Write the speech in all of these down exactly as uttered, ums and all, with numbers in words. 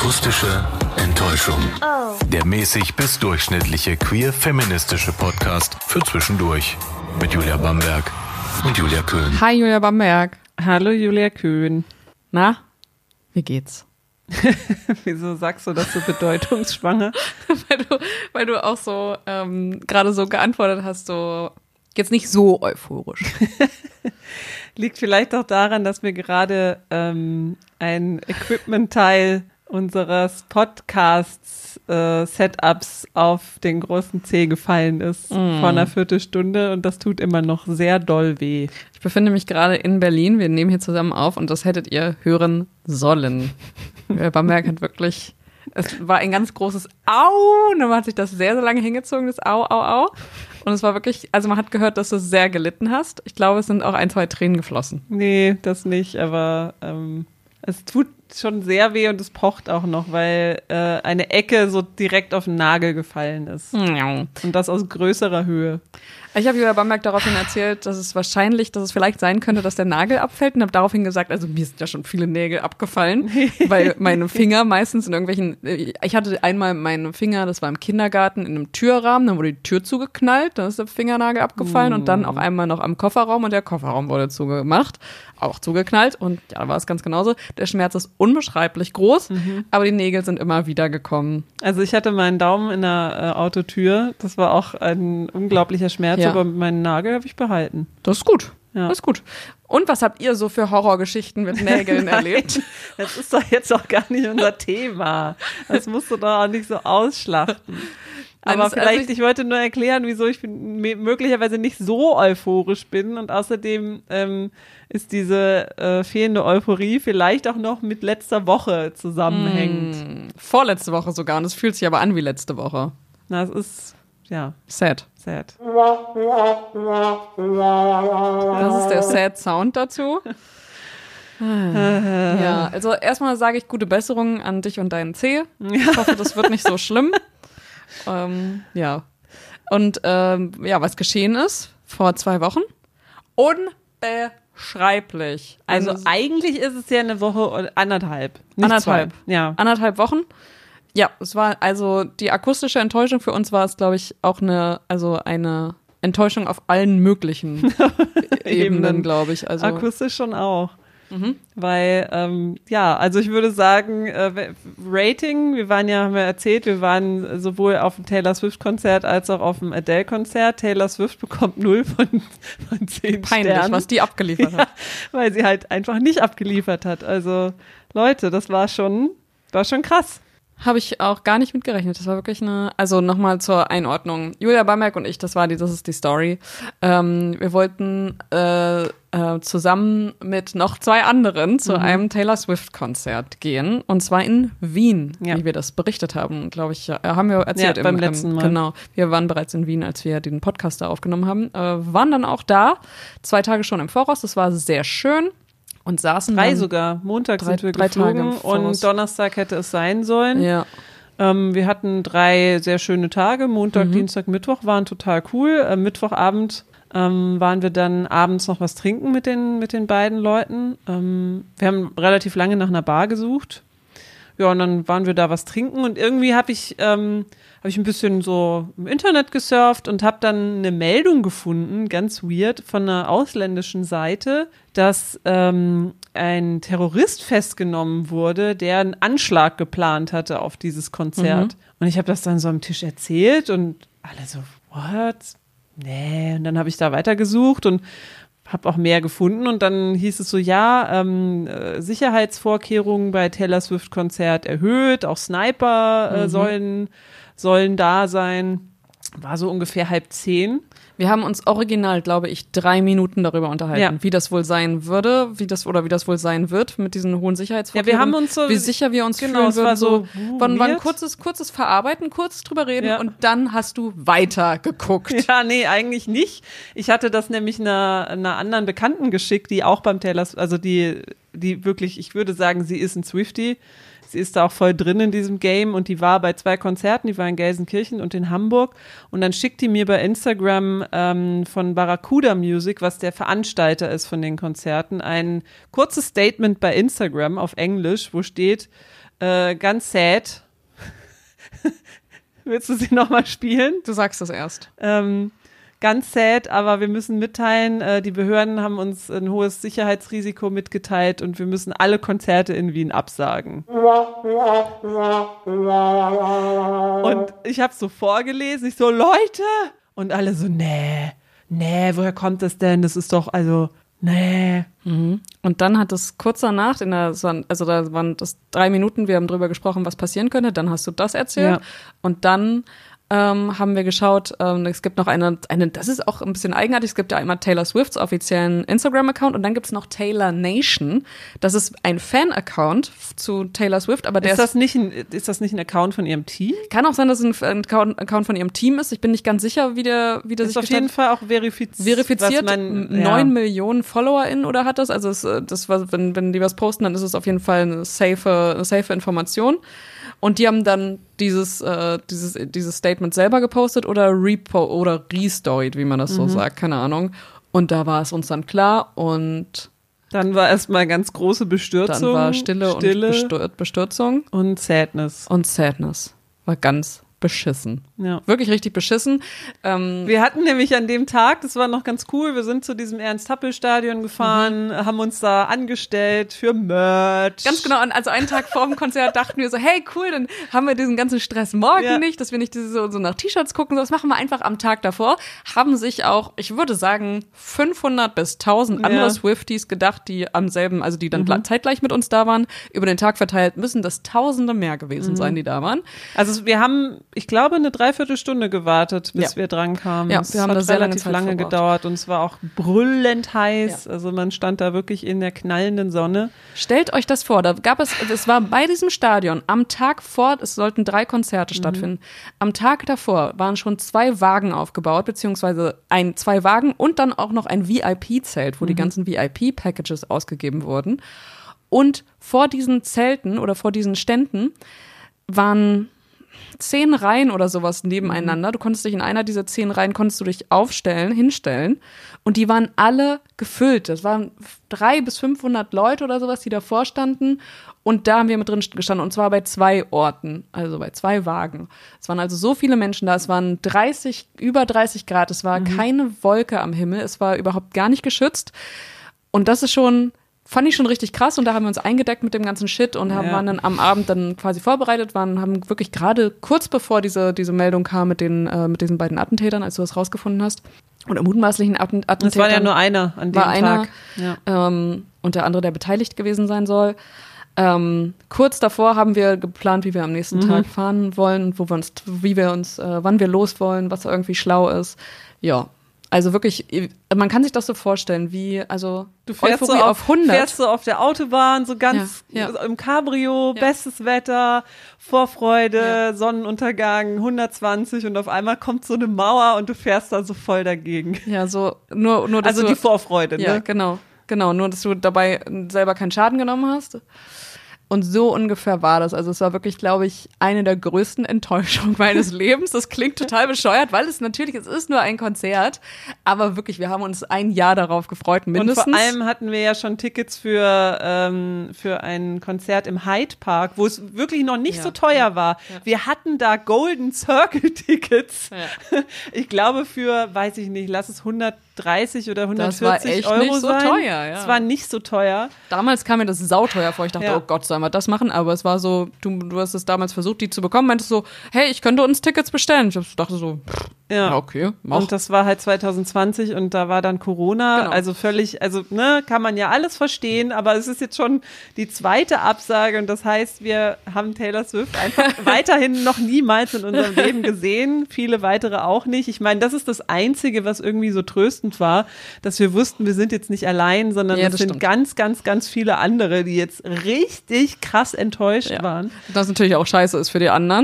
Akustische Enttäuschung. Oh. Der mäßig bis durchschnittliche queer-feministische Podcast für zwischendurch. Mit Julia Bamberg und Julia Köhn. Hi Julia Bamberg. Hallo Julia Köhn. Na, wie geht's? Wieso sagst du das so bedeutungsschwanger? weil, du, weil du auch so ähm, gerade so geantwortet hast, so jetzt nicht so euphorisch. Liegt vielleicht auch daran, dass mir gerade ähm, ein Equipment-Teil unseres Podcasts äh, Setups auf den großen Zeh gefallen ist Mm. vor einer Viertelstunde und das tut immer noch sehr doll weh. Ich befinde mich gerade in Berlin. Wir nehmen hier zusammen auf und das hättet ihr hören sollen. Julia Bamberg hat wirklich, es war ein ganz großes Au, und dann hat sich das sehr, sehr lange hingezogen, das Au, Au, Au. Und es war wirklich, also man hat gehört, dass du sehr gelitten hast. Ich glaube, es sind auch ein, zwei Tränen geflossen. Nee, das nicht, aber ähm, es tut schon sehr weh und es pocht auch noch, weil äh, eine Ecke so direkt auf den Nagel gefallen ist. Und das aus größerer Höhe. Ich habe Julia Bamberg daraufhin erzählt, dass es wahrscheinlich, dass es vielleicht sein könnte, dass der Nagel abfällt und habe daraufhin gesagt, also mir sind ja schon viele Nägel abgefallen, weil meine Finger meistens in irgendwelchen, ich hatte einmal meine Finger, das war im Kindergarten, in einem Türrahmen, dann wurde die Tür zugeknallt, dann ist der Fingernagel abgefallen mm. und dann auch einmal noch am Kofferraum und der Kofferraum wurde zugemacht, auch zugeknallt und ja, da war es ganz genauso. Der Schmerz ist unbeschreiblich groß, mhm. aber die Nägel sind immer wieder gekommen. Also ich hatte meinen Daumen in der äh, Autotür, das war auch ein unglaublicher Schmerz, Ja. aber meinen Nagel habe ich behalten. Das ist gut. Ja. Das ist gut. Und was habt ihr so für Horrorgeschichten mit Nägeln erlebt? Das ist doch jetzt auch gar nicht unser Thema. Das musst du doch auch nicht so ausschlachten. Aber Also, vielleicht, also ich, ich wollte nur erklären, wieso ich möglicherweise nicht so euphorisch bin und außerdem ähm, ist diese äh, fehlende Euphorie vielleicht auch noch mit letzter Woche zusammenhängt. mh, vorletzte Woche sogar und es fühlt sich aber an wie letzte Woche. Na, es ist, ja, Sad. sad. Das ist der Sad Sound dazu. Ja, also erstmal sage ich gute Besserung an dich und deinen Zeh. Ich hoffe, das wird nicht so schlimm. ähm, ja. Und ähm, ja, was geschehen ist vor zwei Wochen? Unbeschreiblich. Also Eine- eigentlich ist es ja eine Woche oder anderthalb. Nicht Anderthalb. Zwei. Ja. anderthalb Wochen. Ja, es war also die akustische Enttäuschung für uns war es, glaube ich, auch eine, also eine Enttäuschung auf allen möglichen Ebenen, glaube ich. Also Akustisch schon auch. Mhm. Weil, ähm, ja, also ich würde sagen, äh, Rating, wir waren ja, haben wir erzählt, wir waren sowohl auf dem Taylor Swift-Konzert als auch auf dem Adele-Konzert. Taylor Swift bekommt null von, von zehn peinlich, Sternen. was die abgeliefert Ja, hat. weil sie halt einfach nicht abgeliefert hat. Also, Leute, das war schon, war schon krass. Habe ich auch gar nicht mit gerechnet. Das war wirklich eine, also nochmal zur Einordnung. Julia Bamberg und ich, das war die, das ist die Story. Ähm, wir wollten äh, äh, zusammen mit noch zwei anderen zu Mhm. einem Taylor Swift-Konzert gehen. Und zwar in Wien, Ja. wie wir das berichtet haben, glaube ich. Ja, haben wir erzählt. Ja, beim im, letzten Mal. Genau. Wir waren bereits in Wien, als wir den Podcast da aufgenommen haben. Äh, waren dann auch da, zwei Tage schon im Voraus. Das war sehr schön. Und saßen Drei dann, sogar. Montag drei- sind wir drei Tage geflogen im Voraus. und Donnerstag hätte es sein sollen. Ja. Ähm, wir hatten drei sehr schöne Tage. Montag, Mhm. Dienstag, Mittwoch waren total cool. Äh, Mittwochabend ähm, waren wir dann abends noch was trinken mit den, mit den beiden Leuten. Ähm, wir haben relativ lange nach einer Bar gesucht. Ja, und dann waren wir da was trinken und irgendwie habe ich, ähm, hab ich ein bisschen so im Internet gesurft und habe dann eine Meldung gefunden, ganz weird, von einer ausländischen Seite, dass ähm, ein Terrorist festgenommen wurde, der einen Anschlag geplant hatte auf dieses Konzert. Mhm. Und ich habe das dann so am Tisch erzählt und alle so, what? Nee. Und dann habe ich da weitergesucht und habe auch mehr gefunden und dann hieß es so, ja, ähm, äh, Sicherheitsvorkehrungen bei Taylor Swift Konzert erhöht, auch Sniper äh, Mhm. sollen, sollen da sein. War so ungefähr halb zehn. Wir haben uns original, glaube ich, drei Minuten darüber unterhalten, Ja. wie das wohl sein würde, wie das oder wie das wohl sein wird mit diesen hohen Sicherheitsvorkehrungen. Ja, wir haben uns so- wie sicher wir uns genau, fühlen es würden. war so, so war, war ein weird. kurzes, kurzes Verarbeiten, kurz drüber reden Ja. und dann hast du weiter geguckt. Ja, nee, eigentlich nicht. Ich hatte das nämlich einer, einer anderen Bekannten geschickt, die auch beim Taylor, also die, die wirklich, ich würde sagen, sie ist ein Swiftie. Sie ist da auch voll drin in diesem Game und die war bei zwei Konzerten, die war in Gelsenkirchen und in Hamburg und dann schickt die mir bei Instagram ähm, von Barracuda Music, was der Veranstalter ist von den Konzerten, ein kurzes Statement bei Instagram auf Englisch, wo steht, Äh, ganz sad. Willst du sie nochmal spielen? Du sagst das erst. Ähm, ganz sad, aber wir müssen mitteilen, äh, die Behörden haben uns ein hohes Sicherheitsrisiko mitgeteilt und wir müssen alle Konzerte in Wien absagen. Und ich habe so vorgelesen, ich so, Leute! Und alle so, nee, nee, woher kommt das denn? Das ist doch, also, nee. Mhm. Und dann hat es kurz danach, in der, also da waren das drei Minuten, wir haben drüber gesprochen, was passieren könnte, dann hast du das erzählt Ja. und dann ähm, haben wir geschaut, ähm, es gibt noch eine, eine, das ist auch ein bisschen eigenartig, es gibt ja einmal Taylor Swifts offiziellen Instagram-Account und dann gibt es noch Taylor Nation, das ist ein Fan-Account zu Taylor Swift, aber der Ist das nicht ein, ist das nicht ein Account von ihrem Team? kann auch sein, dass es ein Account, Account von ihrem Team ist, ich bin nicht ganz sicher, wie der, wie der Ist sich auf jeden Fall auch verifiziert. verifiziert, man, neun ja. Millionen FollowerInnen oder hat das, also es, das war, wenn, wenn die was posten, dann ist es auf jeden Fall eine safe, eine safe Information. Und die haben dann dieses, äh, dieses, dieses Statement selber gepostet oder repo oder restoried, wie man das so Mhm. sagt, keine Ahnung. Und da war es uns dann klar und Dann war erstmal ganz große Bestürzung. dann war Stille, Stille und Bestür- Bestürzung und Sadness. und Sadness. War ganz beschissen. Ja. Wirklich richtig beschissen. Ähm, Wir hatten nämlich an dem Tag, das war noch ganz cool, wir sind zu diesem Ernst-Happel-Stadion gefahren, Mhm. haben uns da angestellt für Merch. Ganz genau, und also einen Tag vor dem Konzert dachten wir so, hey cool, dann haben wir diesen ganzen Stress morgen Ja. nicht, dass wir nicht diese, so, so nach T-Shirts gucken, so, das machen wir einfach am Tag davor. Haben sich auch, ich würde sagen, fünfhundert bis tausend andere Ja. Swifties gedacht, die am selben, also die dann mhm. zeitgleich mit uns da waren, über den Tag verteilt, müssen das Tausende mehr gewesen Mhm. sein, die da waren. Also wir haben, ich glaube, eine Dreiviertelstunde gewartet, bis Ja. wir dran kamen. Ja, es wir haben hat da sehr lange relativ Zeit lange verbraucht. gedauert und es war auch brüllend heiß. Also man stand da wirklich in der knallenden Sonne. Stellt euch das vor, da gab es, es war bei diesem Stadion am Tag vor, es sollten drei Konzerte Mhm. stattfinden. Am Tag davor waren schon zwei Wagen aufgebaut, beziehungsweise ein, zwei Wagen und dann auch noch ein V I P-Zelt, wo Mhm. die ganzen V I P-Packages ausgegeben wurden. Und vor diesen Zelten oder vor diesen Ständen waren zehn Reihen oder sowas nebeneinander. Du konntest dich in einer dieser zehn Reihen, konntest du dich aufstellen, hinstellen. Und die waren alle gefüllt. Das waren drei bis fünfhundert Leute oder sowas, die davor standen. Und da haben wir mit drin gestanden. Und zwar bei zwei Orten, also bei zwei Wagen. Es waren also so viele Menschen da. Es waren dreißig, über dreißig Grad. Es war mhm. keine Wolke am Himmel. Es war überhaupt gar nicht geschützt. Und das ist schon... Fand ich schon richtig krass und da haben wir uns eingedeckt mit dem ganzen Shit und haben, Ja. waren dann am Abend dann quasi vorbereitet, waren, haben wirklich gerade kurz bevor diese, diese Meldung kam mit den, äh, mit diesen beiden Attentätern, als du das rausgefunden hast, oder mutmaßlichen Atten- Attentätern. Es war ja nur einer an dem war einer, Tag. Ja. ähm, und der andere, der beteiligt gewesen sein soll. Ähm, kurz davor haben wir geplant, wie wir am nächsten Mhm. Tag fahren wollen, wo wir uns, wie wir uns, äh, wann wir los wollen, was irgendwie schlau ist. Ja. Also wirklich, man kann sich das so vorstellen, wie, also Du fährst so Euphorie auf, auf hundert. fährst so auf der Autobahn, so ganz Ja, ja. im Cabrio, Ja. bestes Wetter, Vorfreude, Ja. Sonnenuntergang, hundertzwanzig und auf einmal kommt so eine Mauer und du fährst da so voll dagegen. Ja, so, nur, nur, dass Also du, die Vorfreude, ja, ne? genau, genau, nur, dass du dabei selber keinen Schaden genommen hast. Und so ungefähr war das. Also es war wirklich, glaube ich, eine der größten Enttäuschungen meines Lebens. Das klingt total bescheuert, weil es natürlich, es ist nur ein Konzert. Aber wirklich, wir haben uns ein Jahr darauf gefreut, mindestens. Und vor allem hatten wir ja schon Tickets für, ähm, für ein Konzert im Hyde Park, wo es wirklich noch nicht Ja. so teuer war. Ja. Wir hatten da Golden Circle Tickets. Ja. Ich glaube für, weiß ich nicht, lass es hundertdreißig oder Das war hundertvierzig echt Euro nicht so sein. teuer, ja. Es war nicht so teuer. Damals kam mir das sauteuer vor. Ich dachte, Ja. oh Gott, sollen wir das machen? Aber es war so, du, du hast es damals versucht, die zu bekommen. Meintest so, hey, ich könnte uns Tickets bestellen. Ich dachte so, pff, ja, okay, mach. Und das war halt zwanzig zwanzig und da war dann Corona, Genau. also völlig, also ne, kann man ja alles verstehen, aber es ist jetzt schon die zweite Absage und das heißt, wir haben Taylor Swift einfach weiterhin noch niemals in unserem Leben gesehen, viele weitere auch nicht. Ich meine, das ist das Einzige, was irgendwie so tröstend war, dass wir wussten, wir sind jetzt nicht allein, sondern Ja, es das sind stimmt. ganz, ganz, ganz viele andere, die jetzt richtig krass enttäuscht Ja. waren. Das natürlich auch scheiße ist für die anderen.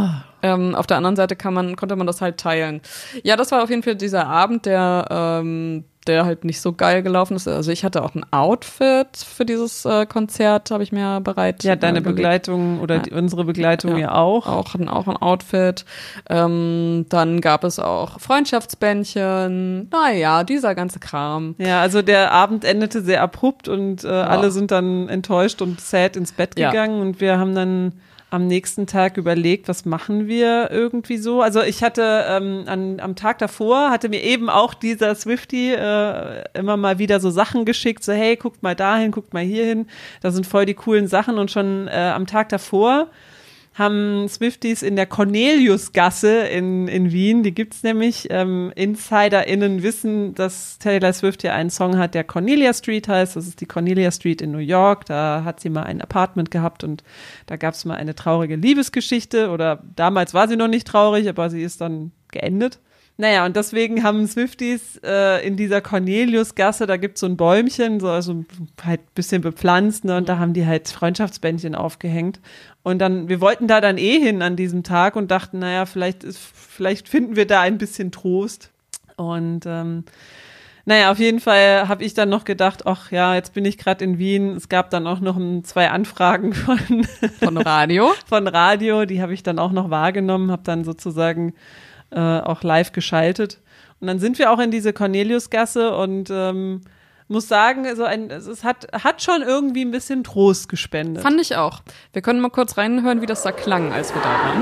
Ähm, auf der anderen Seite kann man, konnte man das halt teilen. Ja, das war auf jeden Fall dieser Abend, der, ähm, der halt nicht so geil gelaufen ist. Also ich hatte auch ein Outfit für dieses äh, Konzert, habe ich mir bereit Ja, deine äh, gelegt. Begleitung oder Ja. die, unsere Begleitung ja, ja auch. Auch hatten auch ein Outfit. Ähm, dann gab es auch Freundschaftsbändchen. Naja, dieser ganze Kram. Ja, also der Abend endete sehr abrupt und äh, ja. alle sind dann enttäuscht und sad ins Bett gegangen ja. und wir haben dann am nächsten Tag überlegt, was machen wir irgendwie so. Also ich hatte ähm, an, am Tag davor, hatte mir eben auch dieser Swiftie äh, immer mal wieder so Sachen geschickt, so hey, guckt mal dahin, guckt mal hierhin, da sind voll die coolen Sachen und schon äh, am Tag davor haben Swifties in der Corneliusgasse in, in Wien, die gibt's nämlich, ähm, InsiderInnen wissen, dass Taylor Swift ja einen Song hat, der Cornelia Street heißt, das ist die Cornelia Street in New York, da hat sie mal ein Apartment gehabt und da gab's mal eine traurige Liebesgeschichte oder damals war sie noch nicht traurig, aber sie ist dann geendet. Naja, und deswegen haben Swifties äh, in dieser Corneliusgasse, da gibt's so ein Bäumchen, so also halt ein bisschen bepflanzt, ne, und da haben die halt Freundschaftsbändchen aufgehängt. Und dann, wir wollten da dann eh hin an diesem Tag und dachten, naja, vielleicht ist, vielleicht finden wir da ein bisschen Trost. Und ähm, naja, auf jeden Fall habe ich dann noch gedacht, ach ja, jetzt bin ich gerade in Wien. Es gab dann auch noch um, zwei Anfragen von, von Radio. von Radio, die habe ich dann auch noch wahrgenommen, habe dann sozusagen äh, auch live geschaltet. Und dann sind wir auch in diese Corneliusgasse und ähm, muss sagen, also ein, es hat, hat schon irgendwie ein bisschen Trost gespendet. Fand ich auch. Wir können mal kurz reinhören, wie das da klang, als wir da waren.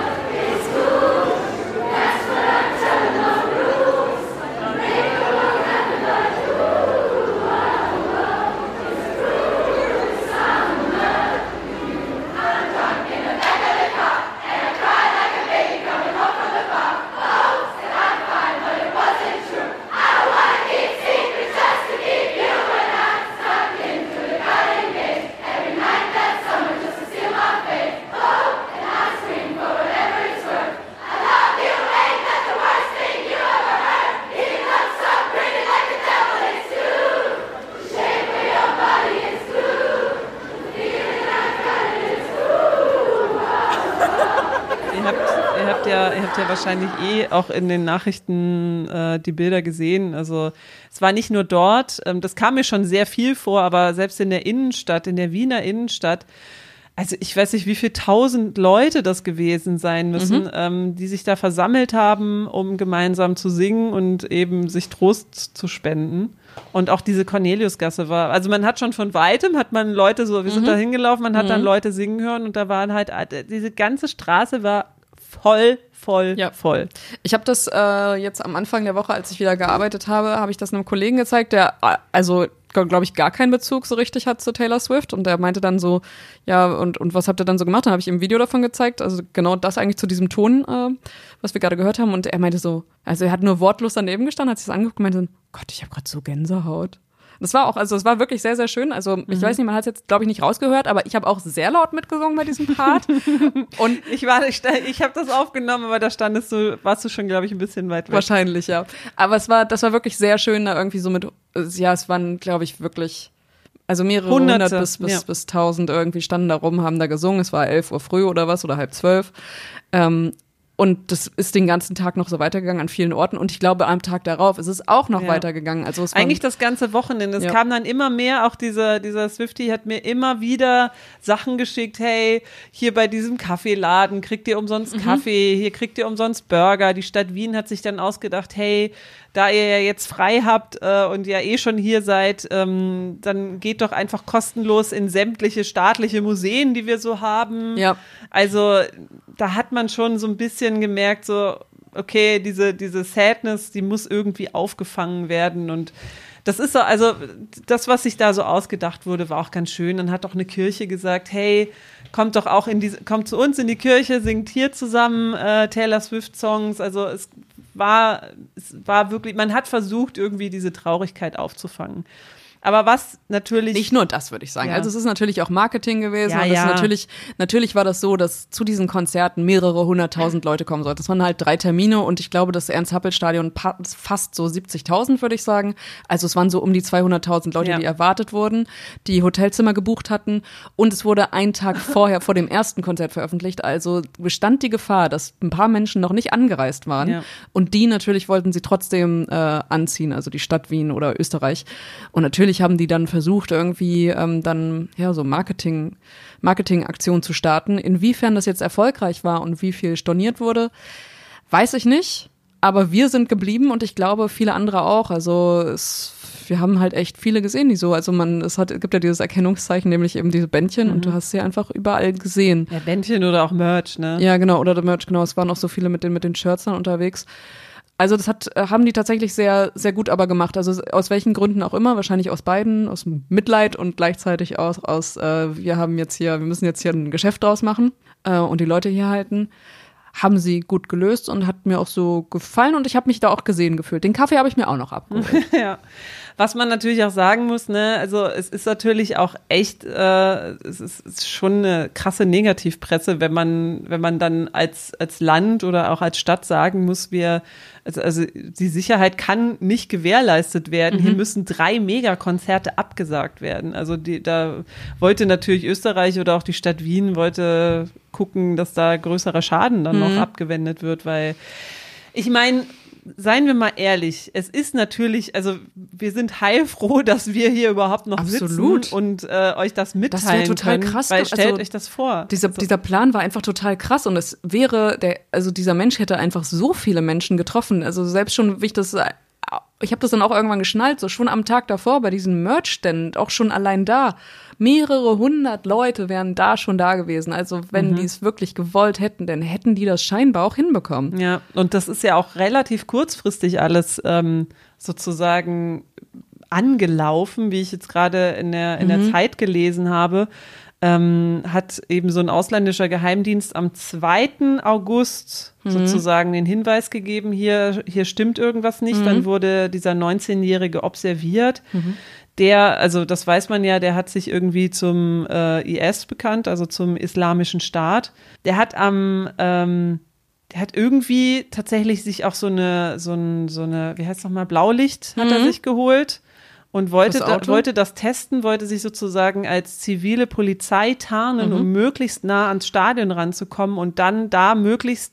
Ja, wahrscheinlich eh auch in den Nachrichten äh, die Bilder gesehen. Also es war nicht nur dort, ähm, das kam mir schon sehr viel vor, aber selbst in der Innenstadt, in der Wiener Innenstadt, also ich weiß nicht, wie viel tausend Leute das gewesen sein müssen, mhm. ähm, die sich da versammelt haben, um gemeinsam zu singen und eben sich Trost zu spenden. Und auch diese Corneliusgasse war, also man hat schon von weitem, hat man Leute so, wir sind mhm. da hingelaufen, man hat mhm. dann Leute singen hören und da waren halt, diese ganze Straße war voll, voll, ja. voll. Ich habe das äh, jetzt am Anfang der Woche, als ich wieder gearbeitet habe, habe ich das einem Kollegen gezeigt, der also, glaube ich, gar keinen Bezug so richtig hat zu Taylor Swift und der meinte dann so, ja, und, und was habt ihr dann so gemacht? Dann habe ich ihm ein Video davon gezeigt, also genau das eigentlich zu diesem Ton, äh, was wir gerade gehört haben und er meinte so, also er hat nur wortlos daneben gestanden, hat sich das angeguckt und meinte so, Gott, ich habe gerade so Gänsehaut. Das war auch, also es war wirklich sehr, sehr schön. Also ich mhm. weiß nicht, man hat es jetzt, glaube ich, nicht rausgehört, aber ich habe auch sehr laut mitgesungen bei diesem Part. Und ich war, ich, ich habe das aufgenommen, aber da standest du, warst du schon, glaube ich, ein bisschen weit weg. Wahrscheinlich, ja. Aber es war, das war wirklich sehr schön, da irgendwie so mit, ja, es waren, glaube ich, wirklich, also mehrere Hunderte, hundert bis, bis, ja. bis tausend irgendwie standen da rum, haben da gesungen. Es war elf Uhr früh oder was oder halb zwölf. Ähm, Und das ist den ganzen Tag noch so weitergegangen an vielen Orten. Und ich glaube, am Tag darauf ist es auch noch ja. weitergegangen. Also es Eigentlich das ganze Wochenende. Es ja. kam dann immer mehr, auch dieser, dieser Swiftie hat mir immer wieder Sachen geschickt. Hey, hier bei diesem Kaffeeladen kriegt ihr umsonst mhm. Kaffee, hier kriegt ihr umsonst Burger. Die Stadt Wien hat sich dann ausgedacht, hey, da ihr ja jetzt frei habt äh, und ja eh schon hier seid, ähm, dann geht doch einfach kostenlos in sämtliche staatliche Museen, die wir so haben. Ja. Also da hat man schon so ein bisschen gemerkt, so okay, diese, diese Sadness, die muss irgendwie aufgefangen werden und das ist so, also das, was sich da so ausgedacht wurde, war auch ganz schön. Dann hat auch eine Kirche gesagt, hey, kommt doch auch in diese, kommt zu uns in die Kirche, singt hier zusammen äh, Taylor Swift Songs. Also es war, es war wirklich, man hat versucht, irgendwie diese Traurigkeit aufzufangen. Aber was natürlich... Nicht nur das, würde ich sagen. Ja. Also es ist natürlich auch Marketing gewesen. Ja, und es ja. ist natürlich, natürlich war das so, dass zu diesen Konzerten mehrere hunderttausend Leute kommen sollten. Das waren halt drei Termine und ich glaube, das Ernst-Happel-Stadion pa- fast so siebzigtausend, würde ich sagen. Also es waren so um die zweihunderttausend Leute, Ja. die erwartet wurden, die Hotelzimmer gebucht hatten. Und es wurde einen Tag vorher, vor dem ersten Konzert veröffentlicht. Also bestand die Gefahr, dass ein paar Menschen noch nicht angereist waren. Ja. Und die natürlich wollten sie trotzdem äh, anziehen, also die Stadt Wien oder Österreich. Und natürlich haben die dann versucht, irgendwie ähm, dann ja so Marketing, Marketingaktionen zu starten. Inwiefern das jetzt erfolgreich war und wie viel storniert wurde, weiß ich nicht. Aber wir sind geblieben und ich glaube, viele andere auch. Also es, wir haben halt echt viele gesehen, die so, also man, es hat, gibt ja dieses Erkennungszeichen, nämlich eben diese Bändchen, mhm. und du hast sie einfach überall gesehen. Ja, Bändchen oder auch Merch, ne? Ja, genau, oder der Merch, genau. Es waren auch so viele mit den, mit den Shirts dann unterwegs. Also das hat, haben die tatsächlich sehr, sehr gut aber gemacht. Also aus welchen Gründen auch immer, wahrscheinlich aus beiden, aus Mitleid und gleichzeitig aus, aus äh, wir haben jetzt hier, wir müssen jetzt hier ein Geschäft draus machen äh, und die Leute hier halten. Haben sie gut gelöst und hat mir auch so gefallen und ich habe mich da auch gesehen gefühlt. Den Kaffee habe ich mir auch noch abgeholt. Ja, was man natürlich auch sagen muss, ne, also es ist natürlich auch echt, äh, es ist, es ist schon eine krasse Negativpresse, wenn man, wenn man dann als als Land oder auch als Stadt sagen muss, wir, also, also die Sicherheit kann nicht gewährleistet werden. Mhm. Hier müssen drei Megakonzerte abgesagt werden. Also die, da wollte natürlich Österreich oder auch die Stadt Wien wollte gucken, dass da größerer Schaden dann noch mhm. abgewendet wird, weil ich meine, seien wir mal ehrlich, es ist natürlich, also wir sind heilfroh, dass wir hier überhaupt noch Absolut. sitzen und äh, euch das mitteilen das wäre total können, krass, weil stellt also, euch das vor. Dieser, also, dieser Plan war einfach total krass und es wäre, der, also dieser Mensch hätte einfach so viele Menschen getroffen, also selbst schon, wie ich das, ich habe das dann auch irgendwann geschnallt, so schon am Tag davor bei diesen Merch-Ständen, auch schon allein da, mehrere hundert Leute wären da schon da gewesen. Also wenn mhm. die es wirklich gewollt hätten, dann hätten die das scheinbar auch hinbekommen. Ja, und das ist ja auch relativ kurzfristig alles ähm, sozusagen angelaufen, wie ich jetzt gerade in der, in der mhm. Zeit gelesen habe. Ähm, hat eben so ein ausländischer Geheimdienst am zweiten August mhm. sozusagen den Hinweis gegeben, hier, hier stimmt irgendwas nicht. Mhm. Dann wurde dieser neunzehnjährige observiert. Mhm. Der, also das weiß man ja, der hat sich irgendwie zum äh, I S bekannt, also zum Islamischen Staat. Der hat am, ähm, der hat irgendwie tatsächlich sich auch so eine, so, ein, so eine, wie heißt es nochmal, Blaulicht hat mhm. er sich geholt und wollte, das da, wollte das testen, wollte sich sozusagen als zivile Polizei tarnen, mhm. um möglichst nah ans Stadion ranzukommen und dann da möglichst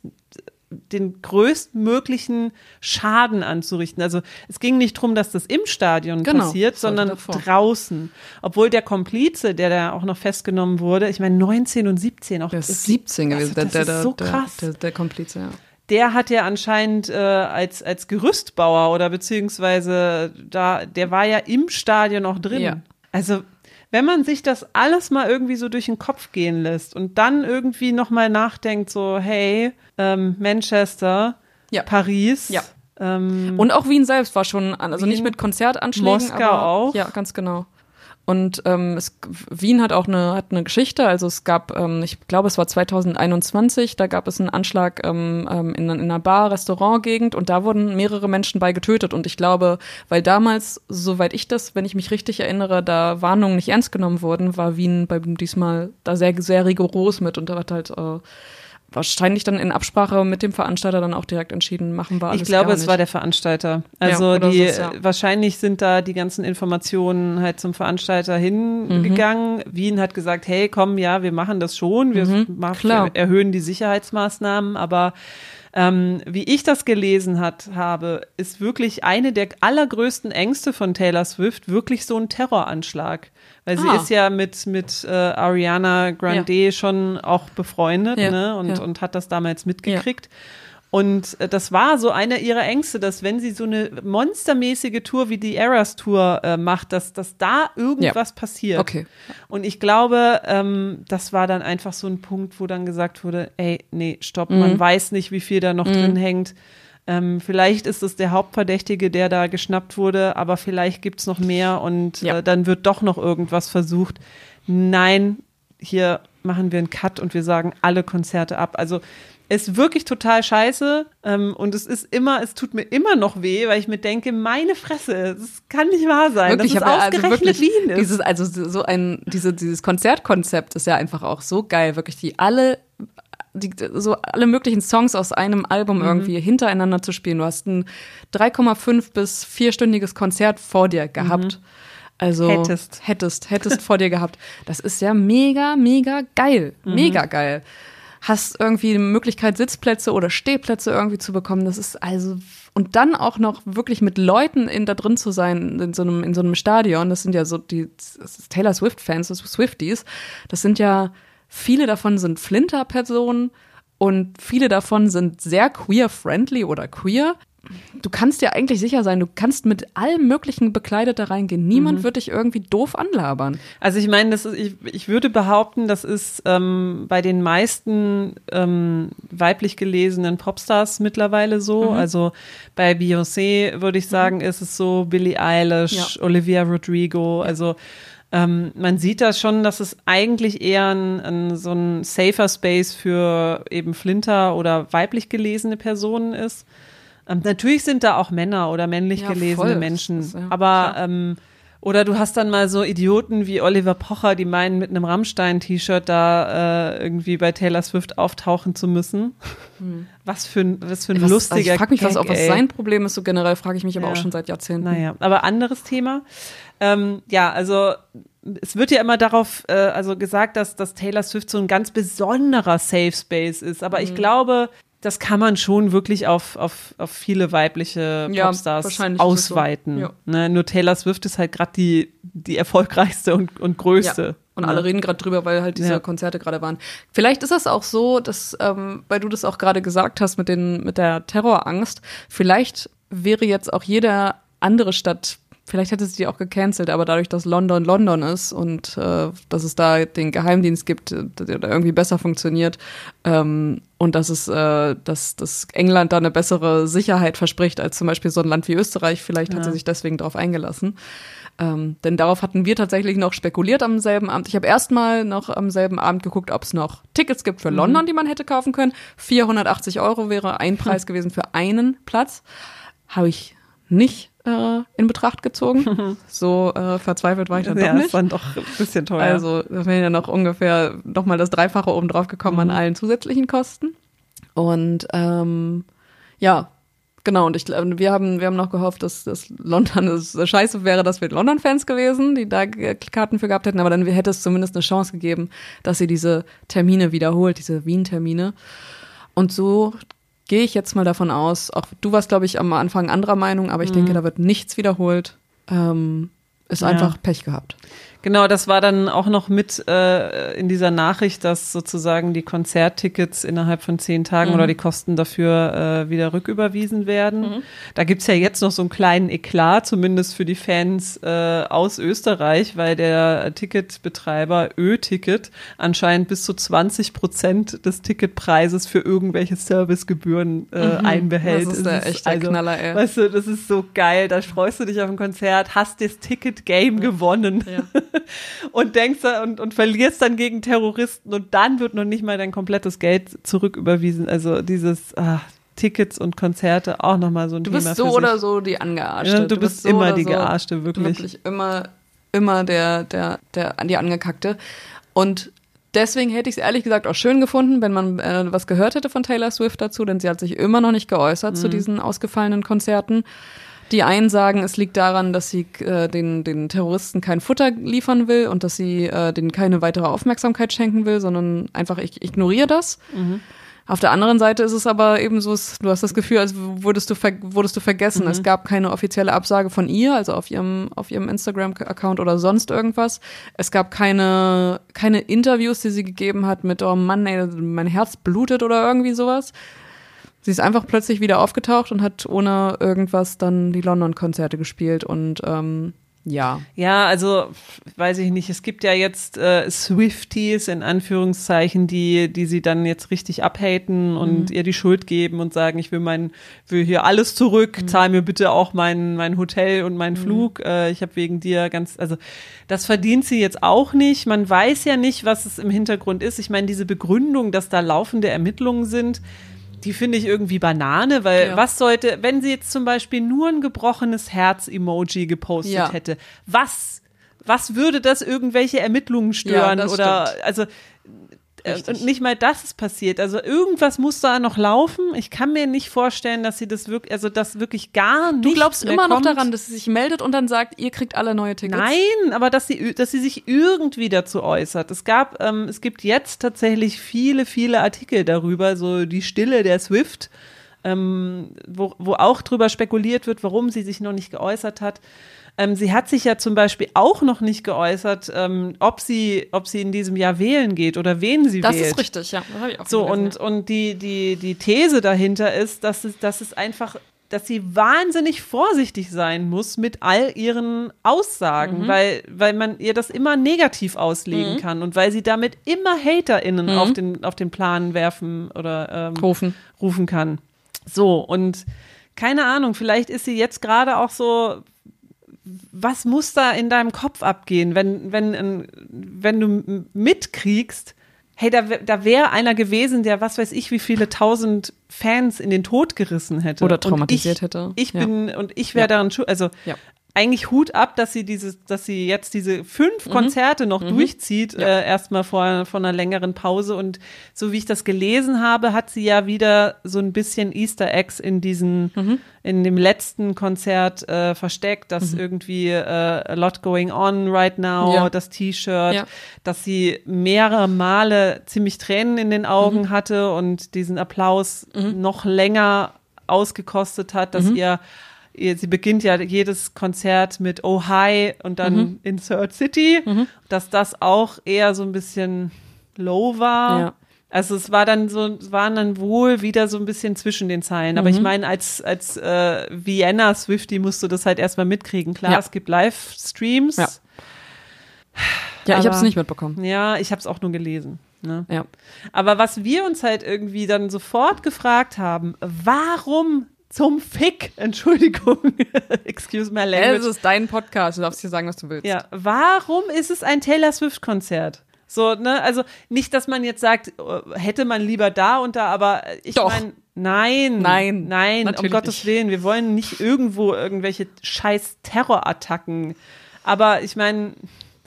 den größtmöglichen Schaden anzurichten. Also es ging nicht darum, dass das im Stadion genau, passiert, sondern draußen. Obwohl der Komplize, der da auch noch festgenommen wurde, ich meine neunzehn und siebzehn, auch der ist siebzehn gewesen, also das der, ist der, so der, krass. Der, der, der Komplize, ja. Der hat ja anscheinend äh, als als Gerüstbauer oder beziehungsweise da, der war ja im Stadion auch drin. Ja. Also wenn man sich das alles mal irgendwie so durch den Kopf gehen lässt und dann irgendwie nochmal nachdenkt, so, hey, ähm, Manchester, ja. Paris. Ja. Ähm, und auch Wien selbst war schon, also Wien, nicht mit Konzertanschlägen. Moskau aber, auch. Ja, ganz genau. Und ähm, es, Wien hat auch eine, hat eine Geschichte, also es gab, ähm, ich glaube, es war zweitausendeinundzwanzig, da gab es einen Anschlag ähm, in, in einer Bar, Restaurantgegend und da wurden mehrere Menschen bei getötet und ich glaube, weil damals, soweit ich das, wenn ich mich richtig erinnere, da Warnungen nicht ernst genommen wurden, war Wien bei diesmal da sehr, sehr rigoros mit und da hat halt äh, wahrscheinlich dann in Absprache mit dem Veranstalter dann auch direkt entschieden, machen wir alles Ich glaube, gar es nicht. war der Veranstalter. Also ja, die so, ja. wahrscheinlich sind da die ganzen Informationen halt zum Veranstalter hingegangen. Mhm. Wien hat gesagt, hey, komm, ja, wir machen das schon, wir, mhm, machen, wir erhöhen die Sicherheitsmaßnahmen, aber Ähm, wie ich das gelesen hat, habe, ist wirklich eine der allergrößten Ängste von Taylor Swift wirklich so ein Terroranschlag. Weil sie ah. ist ja mit, mit äh, Ariana Grande ja. schon auch befreundet, ja. ne? Und, ja. und hat das damals mitgekriegt. Ja. Und äh, das war so eine ihrer Ängste, dass wenn sie so eine monstermäßige Tour wie die Eras Tour äh, macht, dass, dass da irgendwas ja. passiert. Okay. Und ich glaube, ähm, das war dann einfach so ein Punkt, wo dann gesagt wurde, ey, nee, stopp, mhm. man weiß nicht, wie viel da noch mhm. drin hängt. Ähm, vielleicht ist es der Hauptverdächtige, der da geschnappt wurde, aber vielleicht gibt's noch mehr und ja. äh, dann wird doch noch irgendwas versucht. Nein, hier machen wir einen Cut und wir sagen alle Konzerte ab. Also ist wirklich total scheiße ähm, und es ist immer, es tut mir immer noch weh, weil ich mir denke, meine Fresse, das kann nicht wahr sein, wirklich, dass es aber ausgerechnet also wirklich, Wien ist. Dieses, also so ein, diese, dieses Konzertkonzept ist ja einfach auch so geil, wirklich die alle, die, so alle möglichen Songs aus einem Album mhm. irgendwie hintereinander zu spielen. Du hast ein drei Komma fünf bis vierstündiges Konzert vor dir gehabt. Mhm. Also hättest. hättest, hättest vor dir gehabt. Das ist ja mega, mega geil, mhm. mega geil. Hast irgendwie die Möglichkeit, Sitzplätze oder Stehplätze irgendwie zu bekommen. Das ist also, und dann auch noch wirklich mit Leuten in, da drin zu sein, in so einem, in so einem Stadion. Das sind ja so die Taylor Swift-Fans, das Swifties. Das sind ja, viele davon sind Flinter-Personen und viele davon sind sehr queer-friendly oder queer. Du kannst dir eigentlich sicher sein, du kannst mit allem Möglichen bekleidet da reingehen. Niemand mhm. wird dich irgendwie doof anlabern. Also ich meine, das ist, ich, ich würde behaupten, das ist ähm, bei den meisten ähm, weiblich gelesenen Popstars mittlerweile so. Mhm. Also bei Beyoncé würde ich sagen, mhm. ist es so, Billie Eilish, ja. Olivia Rodrigo, also ähm, man sieht da schon, dass es eigentlich eher ein, ein, so ein safer Space für eben Flinter oder weiblich gelesene Personen ist. Ähm, natürlich sind da auch Männer oder männlich ja, gelesene voll. Menschen, das ist, ja, aber ähm, oder du hast dann mal so Idioten wie Oliver Pocher, die meinen, mit einem Rammstein-T-Shirt da äh, irgendwie bei Taylor Swift auftauchen zu müssen. Hm. Was für ein, was für ein was, lustiger also Ich frage mich, Gag, was auch was ey. sein Problem ist, so generell frage ich mich aber ja. auch schon seit Jahrzehnten. Naja, aber anderes Thema. Ähm, ja, also es wird ja immer darauf äh, also gesagt, dass, dass Taylor Swift so ein ganz besonderer Safe Space ist, aber mhm. ich glaube, das kann man schon wirklich auf, auf, auf viele weibliche Popstars ja, ausweiten. So. Ja. Ne, nur Taylor Swift ist halt gerade die, die erfolgreichste und, und größte. Ja. Und alle reden gerade drüber, weil halt diese ja. Konzerte gerade waren. Vielleicht ist es auch so, dass, ähm, weil du das auch gerade gesagt hast mit den, mit der Terrorangst, vielleicht wäre jetzt auch jede andere Stadt, vielleicht hätte sie die auch gecancelt, aber dadurch, dass London London ist und äh, dass es da den Geheimdienst gibt, der irgendwie besser funktioniert ähm, und dass es, äh, dass, dass England da eine bessere Sicherheit verspricht als zum Beispiel so ein Land wie Österreich, vielleicht ja. hat sie sich deswegen darauf eingelassen. Ähm, denn darauf hatten wir tatsächlich noch spekuliert am selben Abend. Ich habe erstmal noch am selben Abend geguckt, ob es noch Tickets gibt für mhm. London, die man hätte kaufen können. vierhundertachtzig Euro wäre ein Preis hm. gewesen für einen Platz. Habe ich nicht äh, in Betracht gezogen. So äh, verzweifelt war ich dann ja, doch nicht. Ja, ist dann doch ein bisschen teuer. Also da wäre ja noch ungefähr noch mal das Dreifache oben drauf gekommen mhm. an allen zusätzlichen Kosten. Und ähm, ja, genau. Und ich glaube, wir haben wir haben noch gehofft, dass, dass London es scheiße wäre, dass wir London-Fans gewesen, die da Karten für gehabt hätten. Aber dann hätte es zumindest eine Chance gegeben, dass sie diese Termine wiederholt, diese Wien-Termine. Und so gehe ich jetzt mal davon aus, auch du warst, glaube ich, am Anfang anderer Meinung, aber ich mhm. denke, da wird nichts wiederholt. Ähm, ist ja. einfach Pech gehabt. Genau, das war dann auch noch mit äh, in dieser Nachricht, dass sozusagen die Konzerttickets innerhalb von zehn Tagen mhm. oder die Kosten dafür äh, wieder rücküberwiesen werden. Mhm. Da gibt's ja jetzt noch so einen kleinen Eklat, zumindest für die Fans äh, aus Österreich, weil der Ticketbetreiber Ö-Ticket anscheinend bis zu zwanzig Prozent des Ticketpreises für irgendwelche Servicegebühren äh, mhm. einbehält. Das ist der echte also, Knaller, ey. Weißt du, das ist so geil, da freust du dich auf ein Konzert, hast das Ticket-Game ja. gewonnen. Ja. Und denkst und, und verlierst dann gegen Terroristen und dann wird noch nicht mal dein komplettes Geld zurücküberwiesen. Also dieses ah, Tickets und Konzerte auch nochmal so ein du Thema. Du bist so oder so die Angearschte. Ja, du, du bist, bist so immer die so, Gearschte, wirklich. Wirklich immer, immer der, der, der, die Angekackte. Und deswegen hätte ich es ehrlich gesagt auch schön gefunden, wenn man äh, was gehört hätte von Taylor Swift dazu, denn sie hat sich immer noch nicht geäußert mhm. zu diesen ausgefallenen Konzerten. Die einen sagen, es liegt daran, dass sie äh, den, den Terroristen kein Futter liefern will und dass sie äh, denen keine weitere Aufmerksamkeit schenken will, sondern einfach, ich ignoriere das. Mhm. Auf der anderen Seite ist es aber eben so, du hast das Gefühl, als wurdest du, ver- wurdest du vergessen. Mhm. Es gab keine offizielle Absage von ihr, also auf ihrem, auf ihrem Instagram-Account oder sonst irgendwas. Es gab keine, keine Interviews, die sie gegeben hat mit, oh Mann, ey, mein Herz blutet oder irgendwie sowas. Sie ist einfach plötzlich wieder aufgetaucht und hat ohne irgendwas dann die London-Konzerte gespielt und ähm, Ja. Ja, also weiß ich nicht, es gibt ja jetzt äh, Swifties in Anführungszeichen, die die sie dann jetzt richtig abhaten und mhm. ihr die Schuld geben und sagen, ich will mein, will hier alles zurück, mhm. zahl mir bitte auch mein mein Hotel und meinen mhm. Flug, äh, ich habe wegen dir ganz, also das verdient sie jetzt auch nicht, man weiß ja nicht, was es im Hintergrund ist, ich meine, diese Begründung, dass da laufende Ermittlungen sind, die finde ich irgendwie Banane, weil ja. was sollte, wenn sie jetzt zum Beispiel nur ein gebrochenes Herz-Emoji gepostet ja. hätte, was, was würde das irgendwelche Ermittlungen stören ja, oder, stimmt. also, Richtig. Und nicht mal das ist passiert. Also irgendwas muss da noch laufen. Ich kann mir nicht vorstellen, dass sie das wirklich, also das wirklich gar nicht. Du glaubst immer kommt. noch daran, dass sie sich meldet und dann sagt, ihr kriegt alle neue Tickets? Nein, aber dass sie, dass sie sich irgendwie dazu äußert. Es gab, ähm, es gibt jetzt tatsächlich viele, viele Artikel darüber, so die Stille der Swift, ähm, wo, wo auch drüber spekuliert wird, warum sie sich noch nicht geäußert hat. Ähm, sie hat sich ja zum Beispiel auch noch nicht geäußert, ähm, ob sie, ob sie in diesem Jahr wählen geht oder wen sie das wählt. Das ist richtig, ja. Das habe ich auch so, gelesen, und, ja. und die, die, die These dahinter ist, dass es, dass es einfach, dass sie wahnsinnig vorsichtig sein muss mit all ihren Aussagen, mhm. weil, weil man ihr das immer negativ auslegen mhm. kann und weil sie damit immer HaterInnen mhm. auf den, auf den Plan werfen oder ähm, rufen. rufen kann. So, und keine Ahnung, vielleicht ist sie jetzt gerade auch so, was muss da in deinem Kopf abgehen, wenn, wenn, wenn du mitkriegst, hey, da, da wäre einer gewesen, der was weiß ich, wie viele tausend Fans in den Tod gerissen hätte. Oder traumatisiert ich, hätte. Ich ja. bin, und ich wäre ja. daran schuld, also ja. eigentlich Hut ab, dass sie dieses, dass sie jetzt diese fünf mhm. Konzerte noch mhm. durchzieht, ja. äh, erstmal vor, vor einer längeren Pause. Und so wie ich das gelesen habe, hat sie ja wieder so ein bisschen Easter Eggs in diesen, mhm. in dem letzten Konzert äh, versteckt, dass mhm. irgendwie äh, a lot going on right now, ja. das T-Shirt, ja. dass sie mehrere Male ziemlich Tränen in den Augen mhm. hatte und diesen Applaus mhm. noch länger ausgekostet hat, dass mhm. ihr Sie beginnt ja jedes Konzert mit Oh Hi und dann mhm. Insert City, mhm. dass das auch eher so ein bisschen low war. Ja. Also es war dann so, es waren dann wohl wieder so ein bisschen zwischen den Zeilen. Aber mhm. ich meine, als, als äh, Vienna Swiftie musst du das halt erstmal mitkriegen. Klar, ja. es gibt Livestreams. Ja, ja ich habe es nicht mitbekommen. Ja, ich habe es auch nur gelesen. Ne? Ja. Aber was wir uns halt irgendwie dann sofort gefragt haben, warum zum Fick, Entschuldigung, excuse my language. Es ist dein Podcast, du darfst hier sagen, was du willst. Ja, warum ist es ein Taylor Swift-Konzert? So, ne, also nicht, dass man jetzt sagt, hätte man lieber da und da, aber ich meine, nein, nein, nein, um Gottes nicht. Willen, wir wollen nicht irgendwo irgendwelche scheiß Terrorattacken, aber ich meine,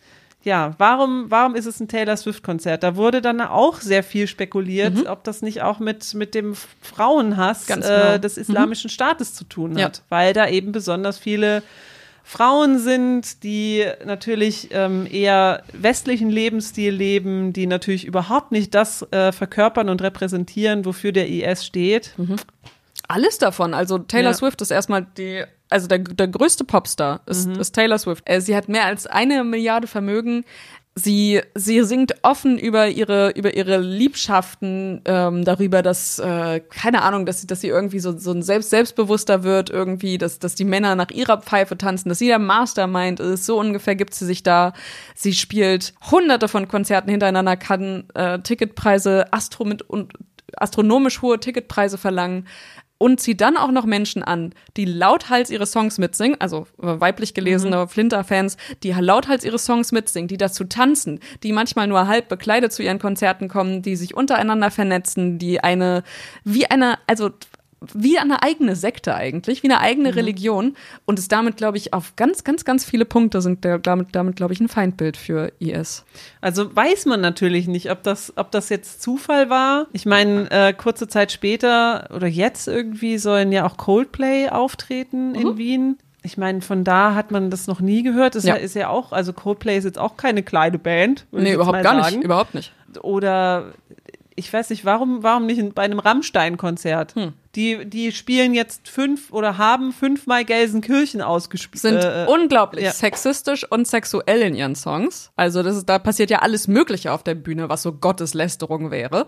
ja, warum, warum ist es ein Taylor Swift-Konzert? Da wurde dann auch sehr viel spekuliert, mhm. ob das nicht auch mit, mit dem Frauenhass genau. äh, des Islamischen mhm. Staates zu tun hat, ja. weil da eben besonders viele Frauen sind, die natürlich ähm, eher westlichen Lebensstil leben, die natürlich überhaupt nicht das äh, verkörpern und repräsentieren, wofür der I S steht. Mhm. Alles davon. Also Taylor ja. Swift ist erstmal die, also der, der größte Popstar ist, mhm. ist Taylor Swift. Äh, sie hat mehr als eine Milliarde Vermögen. Sie, sie singt offen über ihre, über ihre Liebschaften, ähm, darüber, dass, äh, keine Ahnung, dass sie, dass sie irgendwie so, so ein selbst, selbstbewusster wird irgendwie, dass, dass die Männer nach ihrer Pfeife tanzen, dass sie der Mastermind ist. So ungefähr gibt sie sich da. Sie spielt hunderte von Konzerten hintereinander, kann äh, Ticketpreise astro mit und astronomisch hohe Ticketpreise verlangen. Und zieht dann auch noch Menschen an, die lauthals ihre Songs mitsingen, also weiblich gelesene mhm. Flinter-Fans, die lauthals ihre Songs mitsingen, die dazu tanzen, die manchmal nur halb bekleidet zu ihren Konzerten kommen, die sich untereinander vernetzen, die eine, wie eine, also wie eine eigene Sekte eigentlich, wie eine eigene mhm. Religion und es damit, glaube ich, auf ganz, ganz, ganz viele Punkte sind der, damit, damit glaube ich, ein Feindbild für I S. Also weiß man natürlich nicht, ob das, ob das jetzt Zufall war. Ich meine, äh, kurze Zeit später oder jetzt irgendwie sollen ja auch Coldplay auftreten mhm. in Wien. Ich meine, von da hat man das noch nie gehört. Das ja. ist ja auch, also Coldplay ist jetzt auch keine kleine Band. Nee, überhaupt gar nicht, überhaupt nicht. Oder ich weiß nicht, warum, warum nicht bei einem Rammstein-Konzert? Hm. Die, die spielen jetzt fünf oder haben fünfmal Gelsenkirchen ausgespielt. Sind äh, unglaublich ja. sexistisch und sexuell in ihren Songs. Also das ist, da passiert ja alles Mögliche auf der Bühne, was so Gotteslästerung wäre.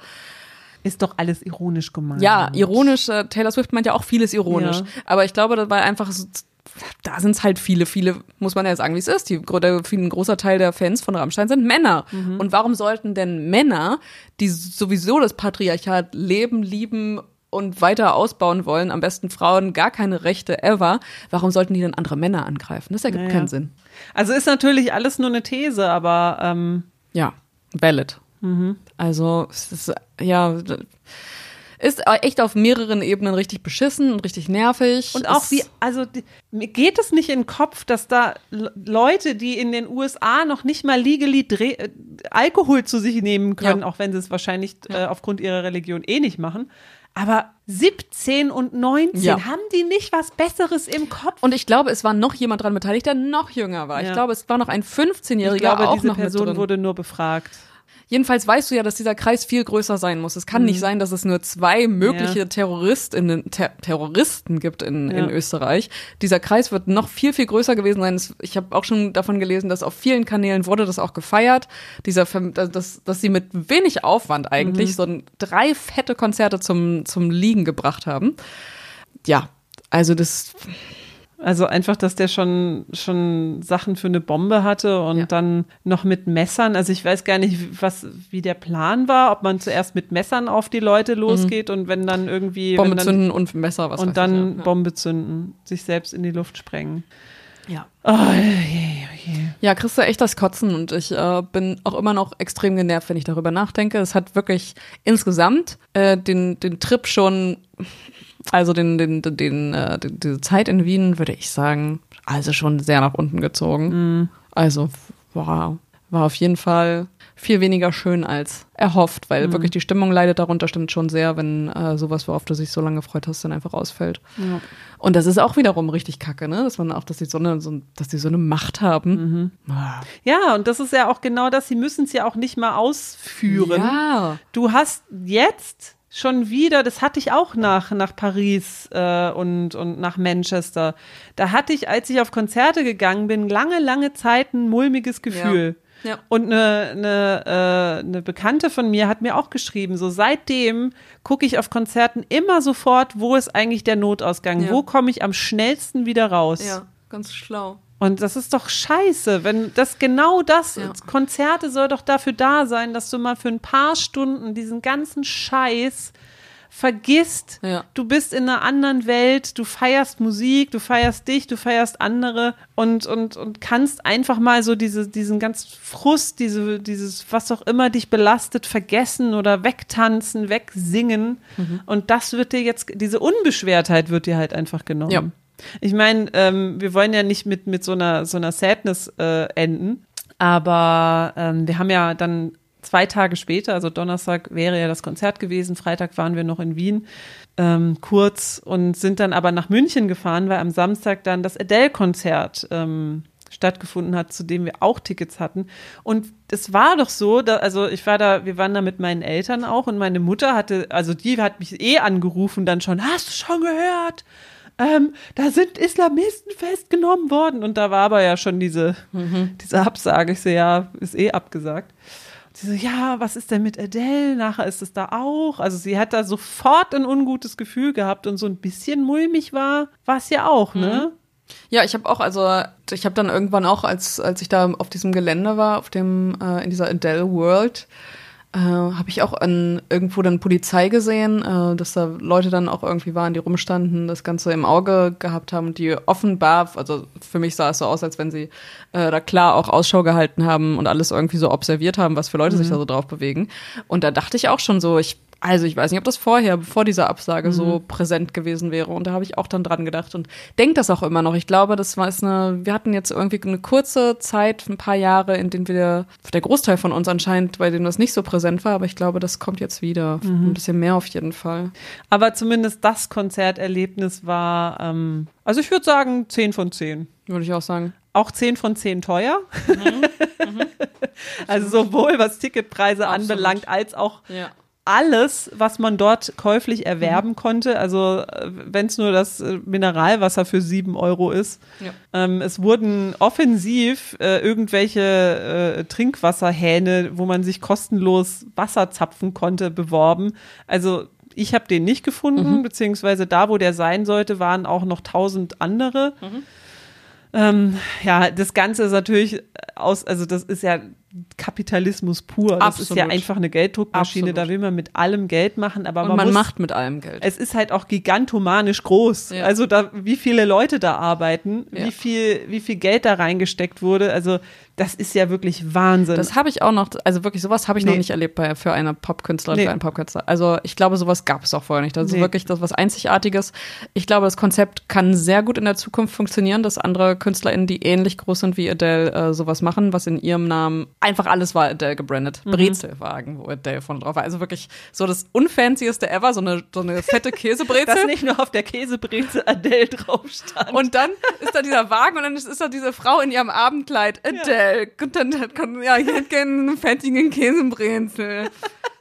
Ist doch alles ironisch gemeint. Ja, ironisch. Äh, Taylor Swift meint ja auch vieles ironisch. Ja. Aber ich glaube, das war einfach so da sind es halt viele, viele, muss man ja sagen, wie es ist. Die, der, ein großer Teil der Fans von Rammstein sind Männer. Mhm. Und warum sollten denn Männer, die sowieso das Patriarchat leben, lieben und weiter ausbauen wollen, am besten Frauen, gar keine Rechte ever, warum sollten die dann andere Männer angreifen? Das ergibt naja. keinen Sinn. Also ist natürlich alles nur eine These, aber ähm ja, valid. Mhm. Also es ist, ja, ist echt auf mehreren Ebenen richtig beschissen und richtig nervig. Und auch wie, also die, mir geht es nicht in den Kopf, dass da Leute, die in den U S A noch nicht mal legally Dreh, Alkohol zu sich nehmen können, ja. auch wenn sie es wahrscheinlich ja. äh, aufgrund ihrer Religion eh nicht machen, aber siebzehn und neunzehn, ja. haben die nicht was Besseres im Kopf? Und ich glaube, es war noch jemand dran beteiligt, der noch jünger war. Ja. Ich glaube, es war noch ein fünfzehnjähriger ich glaube, auch diese noch Person mit drin. wurde nur befragt. Jedenfalls weißt du ja, dass dieser Kreis viel größer sein muss. Es kann mhm. nicht sein, dass es nur zwei mögliche ja. Terroristinnen, Ter- Terroristen gibt in, ja. in Österreich. Dieser Kreis wird noch viel, viel größer gewesen sein. Ich habe auch schon davon gelesen, dass auf vielen Kanälen wurde das auch gefeiert. Dieser, dass, dass sie mit wenig Aufwand eigentlich mhm. so ein, drei fette Konzerte zum, zum Liegen gebracht haben. Ja, also das... Also einfach, dass der schon schon Sachen für eine Bombe hatte und ja. dann noch mit Messern. Also ich weiß gar nicht, was wie der Plan war, ob man zuerst mit Messern auf die Leute losgeht mhm. und wenn dann irgendwie Bombe dann, zünden und Messer, was und weiß dann ich, ja. Bombe zünden, sich selbst in die Luft sprengen. Ja. Oh, je, je. Ja, kriegst du echt das Kotzen und ich äh, bin auch immer noch extrem genervt, wenn ich darüber nachdenke. Es hat wirklich insgesamt äh, den den Trip schon Also den, den, den, den, äh, diese Zeit in Wien, würde ich sagen, also schon sehr nach unten gezogen. Mhm. Also war, war auf jeden Fall viel weniger schön als erhofft, weil mhm. wirklich die Stimmung leidet darunter, stimmt schon sehr, wenn äh, sowas, worauf du dich so lange gefreut hast, dann einfach ausfällt. Ja. Und das ist auch wiederum richtig kacke, ne? Dass man auch, dass die so eine, so, dass die so eine Macht haben. Mhm. Ah. Ja, und das ist ja auch genau das, sie müssen es ja auch nicht mal ausführen. Ja. Du hast jetzt schon wieder, das hatte ich auch nach, nach Paris äh, und, und nach Manchester. Da hatte ich, als ich auf Konzerte gegangen bin, lange, lange Zeit ein mulmiges Gefühl. Ja. Ja. Und eine, eine, äh, eine Bekannte von mir hat mir auch geschrieben, so seitdem gucke ich auf Konzerten immer sofort, wo ist eigentlich der Notausgang? Ja. Wo komme ich am schnellsten wieder raus? Ja, ganz schlau. Und das ist doch scheiße, wenn das genau das, ja. Konzerte soll doch dafür da sein, dass du mal für ein paar Stunden diesen ganzen Scheiß vergisst. Ja. Du bist in einer anderen Welt, du feierst Musik, du feierst dich, du feierst andere und, und, und kannst einfach mal so diese, diesen ganzen Frust, diese, dieses, was auch immer dich belastet, vergessen oder wegtanzen, wegsingen. Mhm. Und das wird dir jetzt, diese Unbeschwertheit wird dir halt einfach genommen. Ja. Ich meine, ähm, wir wollen ja nicht mit, mit so einer, so einer Sadness äh, enden, aber ähm, wir haben ja dann zwei Tage später, also Donnerstag wäre ja das Konzert gewesen, Freitag waren wir noch in Wien, ähm, kurz und sind dann aber nach München gefahren, weil am Samstag dann das Adele-Konzert ähm, stattgefunden hat, zu dem wir auch Tickets hatten. Und es war doch so, da, also ich war da, wir waren da mit meinen Eltern auch und meine Mutter hatte, also die hat mich eh angerufen, dann schon, hast du schon gehört? Ähm, da sind Islamisten festgenommen worden. Und da war aber ja schon diese, mhm. diese Absage. Ich so, ja, ist eh abgesagt. Und sie so, ja, was ist denn mit Adele? Nachher ist es da auch. Also sie hat da sofort ein ungutes Gefühl gehabt und so ein bisschen mulmig war, war es ja auch, ne? Ja, ich habe auch, also ich habe dann irgendwann auch, als als ich da auf diesem Gelände war, auf dem, äh, in dieser Adele World, Äh, habe ich auch an irgendwo dann Polizei gesehen, äh, dass da Leute dann auch irgendwie waren, die rumstanden, das Ganze im Auge gehabt haben, die offenbar, also für mich sah es so aus, als wenn sie äh, da klar auch Ausschau gehalten haben und alles irgendwie so observiert haben, was für Leute mhm. sich da so drauf bewegen. Und da dachte ich auch schon so, ich Also ich weiß nicht, ob das vorher, bevor diese Absage mhm. so präsent gewesen wäre. Und da habe ich auch dann dran gedacht und denke das auch immer noch. Ich glaube, das war ist eine, wir hatten jetzt irgendwie eine kurze Zeit, ein paar Jahre, in denen wir, der Großteil von uns anscheinend, bei denen das nicht so präsent war, aber ich glaube, das kommt jetzt wieder. Mhm. Ein bisschen mehr auf jeden Fall. Aber zumindest das Konzerterlebnis war, ähm, also ich würde sagen, zehn von zehn. Würde ich auch sagen. Auch zehn von zehn teuer. Mhm. Mhm. Also sowohl was Ticketpreise Absolut. anbelangt, als auch ja. alles, was man dort käuflich erwerben mhm. konnte, also wenn es nur das Mineralwasser für sieben Euro ist. Ja. Ähm, es wurden offensiv äh, irgendwelche äh, Trinkwasserhähne, wo man sich kostenlos Wasser zapfen konnte, beworben. Also ich habe den nicht gefunden, Mhm. beziehungsweise da, wo der sein sollte, waren auch noch tausend andere. Mhm. Ähm, ja, das Ganze ist natürlich aus, also das ist ja Kapitalismus pur. Das Absolut. ist ja einfach eine Gelddruckmaschine. Absolut. Da will man mit allem Geld machen, aber Und man, man muss, macht mit allem Geld. es ist halt auch gigantomanisch groß. Ja. Also da, wie viele Leute da arbeiten, Ja. wie viel, wie viel Geld da reingesteckt wurde. Also das ist ja wirklich Wahnsinn. Das habe ich auch noch, also wirklich, sowas habe ich Nee. noch nicht erlebt bei, für eine Popkünstlerin, Nee. für einen Popkünstler. Also ich glaube, sowas gab es auch vorher nicht. Das ist Nee. wirklich das was Einzigartiges. Ich glaube, das Konzept kann sehr gut in der Zukunft funktionieren, dass andere KünstlerInnen, die ähnlich groß sind wie Adele, äh, sowas machen, was in ihrem Namen einfach alles war Adele gebrandet. Mhm. Brezelwagen, wo Adele von drauf war. Also wirklich so das unfancyeste ever, so eine, so eine fette Käsebrezel. dass nicht nur auf der Käsebrezel Adele drauf stand. Und dann ist da dieser Wagen und dann ist, ist da diese Frau in ihrem Abendkleid, Adele. Und dann kommt, ja, ich hätte gerne einen fettigen Käsebrezel.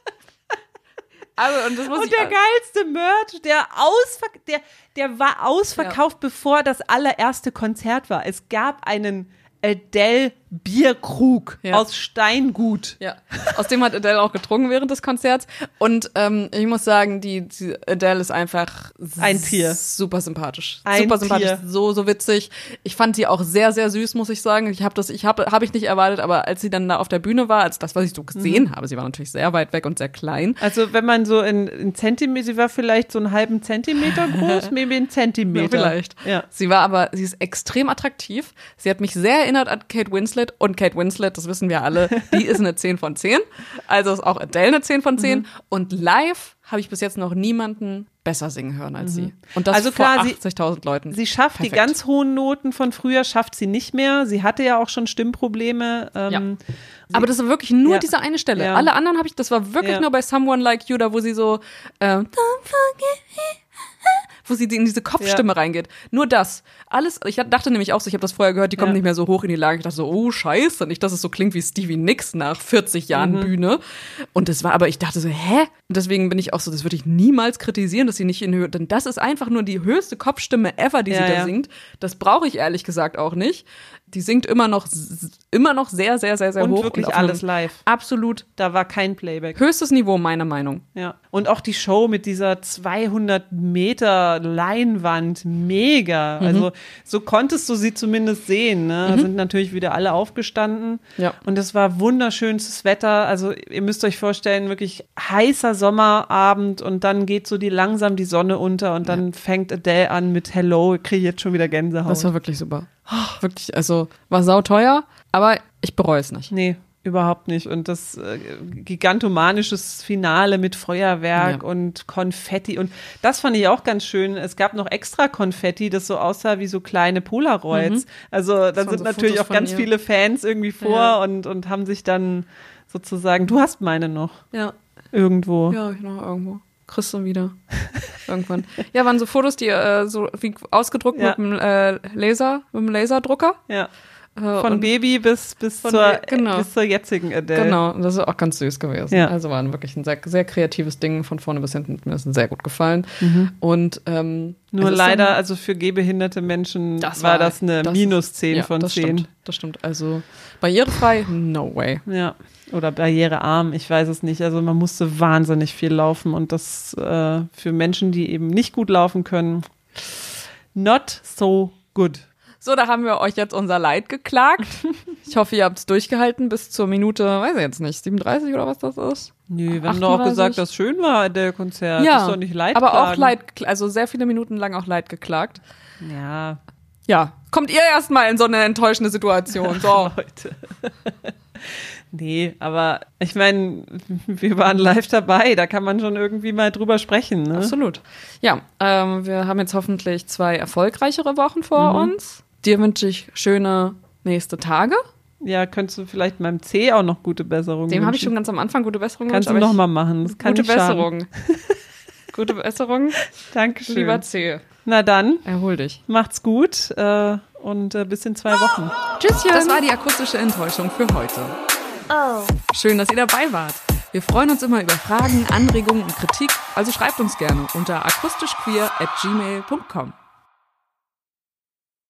Also, und das muss Und ich, der geilste Merch, der, ausver- der, der war ausverkauft, bevor das allererste Konzert war. Es gab einen Adele Bierkrug Ja. aus Steingut. Ja, aus dem hat Adele auch getrunken während des Konzerts. Und ähm, ich muss sagen, die, die Adele ist einfach Ein Tier. super sympathisch. Ein super sympathisch, Tier. so so witzig. Ich fand sie auch sehr sehr süß, muss ich sagen. Ich habe das ich habe habe ich nicht erwartet, aber als sie dann da auf der Bühne war, als das was ich so gesehen Mhm. habe, sie war natürlich sehr weit weg und sehr klein. Also wenn man so in, in Zentimeter, sie war vielleicht so einen halben Zentimeter groß, maybe einen Zentimeter. Ja, vielleicht. Ja. Sie war aber, sie ist extrem attraktiv. Sie hat mich sehr erinnert an Kate Winslet. Und Kate Winslet, das wissen wir alle, die ist eine zehn von zehn. Also ist auch Adele eine zehn von zehn. Mhm. Und live habe ich bis jetzt noch niemanden besser singen hören als sie. Und das Also vor klar, sie- achtzigtausend Leuten. Sie schafft Perfekt. die ganz hohen Noten von früher, schafft sie nicht mehr. Sie hatte ja auch schon Stimmprobleme. Ähm, Ja. Aber das war wirklich nur Ja. diese eine Stelle. Ja. Alle anderen habe ich, das war wirklich Ja. nur bei Someone Like You, da wo sie so, ähm, Don't forget me, wo sie in diese Kopfstimme reingeht. Nur das. Alles, ich dachte nämlich auch so, ich habe das vorher gehört, die kommen Ja. nicht mehr so hoch in die Lage. Ich dachte so, oh scheiße, nicht, dass es so klingt wie Stevie Nicks nach vierzig Jahren Mhm. Bühne. Und das war, aber ich dachte so, hä? Und deswegen bin ich auch so, das würde ich niemals kritisieren, dass sie nicht in Höhe, denn das ist einfach nur die höchste Kopfstimme ever, die Ja, sie da ja. singt. Das brauche ich ehrlich gesagt auch nicht. Die singt immer noch, s- immer noch sehr, sehr, sehr, sehr Und hoch. wirklich auf einem alles live. Absolut Da war kein Playback. höchstes Niveau, meiner Meinung. Ja. Und auch die Show mit dieser zweihundert Meter Leinwand, mega. Mhm. Also so konntest du sie zumindest sehen. Ne? Sind natürlich wieder alle aufgestanden. Ja. Und es war wunderschönstes Wetter. Also ihr müsst euch vorstellen, wirklich heißer Sommerabend und dann geht so die langsam die Sonne unter und dann fängt Adele an mit Hello. Ich kriege jetzt schon wieder Gänsehaut. Das war wirklich super. Wirklich, also war sauteuer, aber ich bereue es nicht. Nee, überhaupt nicht. Und das äh, gigantomanisches Finale mit Feuerwerk Ja. und Konfetti. Und das fand ich auch ganz schön. Es gab noch extra Konfetti, das so aussah wie so kleine Polaroids. Also da waren sind so natürlich Fotos auch von ganz ihr. viele Fans irgendwie vor Ja. und, und haben sich dann sozusagen, du hast meine noch Ja, irgendwo. ja, ich noch irgendwo. Kriegst du wieder. Irgendwann. Ja, waren so Fotos, die äh, so wie ausgedruckt Ja. mit dem äh, Laser, mit dem Laserdrucker. Ja. Äh, Von und- Baby bis, bis, Von zur, Ba- genau. bis zur jetzigen Adele. Genau, und das ist auch ganz süß gewesen. Ja. Also war ein wirklich ein sehr, sehr kreatives Ding von vorne bis hinten. Mir ist sehr gut gefallen. Und ähm, Nur es ist leider, dann- also für gehbehinderte Menschen Das war war- das eine das- minus zehn ja, von das zehn. Stimmt, das stimmt. Also barrierefrei, no way. Ja, oder barrierearm, ich weiß es nicht. Also man musste wahnsinnig viel laufen und das äh, für Menschen, die eben nicht gut laufen können, not so good. So, da haben wir euch jetzt unser Leid geklagt. Ich hoffe, ihr habt es durchgehalten bis zur Minute, weiß ich jetzt nicht, siebenunddreißig oder was das ist. Nö, wir haben doch auch achtunddreißig. gesagt, dass schön war, der Konzert. Das ist doch nicht Leid aber auch klagen. Leid, also sehr viele Minuten lang auch Leid geklagt. Ja, Ja, kommt ihr erstmal in so eine enttäuschende Situation. So. Leute. Nee, aber ich meine, wir waren live dabei, da kann man schon irgendwie mal drüber sprechen. Ne? Absolut. Ja, ähm, wir haben jetzt hoffentlich zwei erfolgreichere Wochen vor Mhm. uns. Dir wünsche ich schöne nächste Tage. Ja, könntest du vielleicht meinem C auch noch gute Besserung Dem habe ich wünschen? schon ganz am Anfang gute Besserung Kannst du gewünscht, noch aber mal machen, das kann gute nicht schaden. Besserung. Gute Besserung, Dankeschön. lieber C. Na dann, Erhol dich. macht's gut äh, und äh, bis in zwei Wochen. Tschüsschen. Das war die akustische Enttäuschung für heute. Oh. Schön, dass ihr dabei wart. Wir freuen uns immer über Fragen, Anregungen und Kritik, also schreibt uns gerne unter akustischqueer at gmail punkt com.